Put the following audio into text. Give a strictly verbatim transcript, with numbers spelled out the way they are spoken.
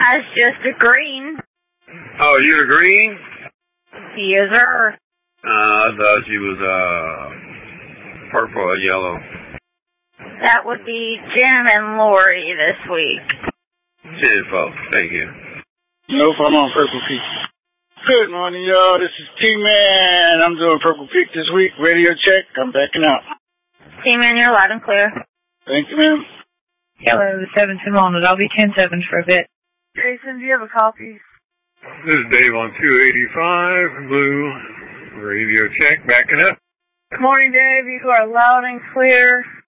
That's just a green. Oh, you're green? Yes, sir. Uh, I thought she was, uh, purple or yellow. That would be Jim and Lori this week. Ten folks, thank you. Nope, I'm on Purple Peak. Good morning, y'all. This is T-Man. I'm doing Purple Peak this week. Radio check. I'm backing out. T-Man, you're loud and clear. Thank you, ma'am. Hello, seven two one. I'll be ten seven for a bit. Jason, do you have a copy? This is Dave on two eighty-five, Blue Radio check, backing up. Good morning, Dave. You are loud and clear.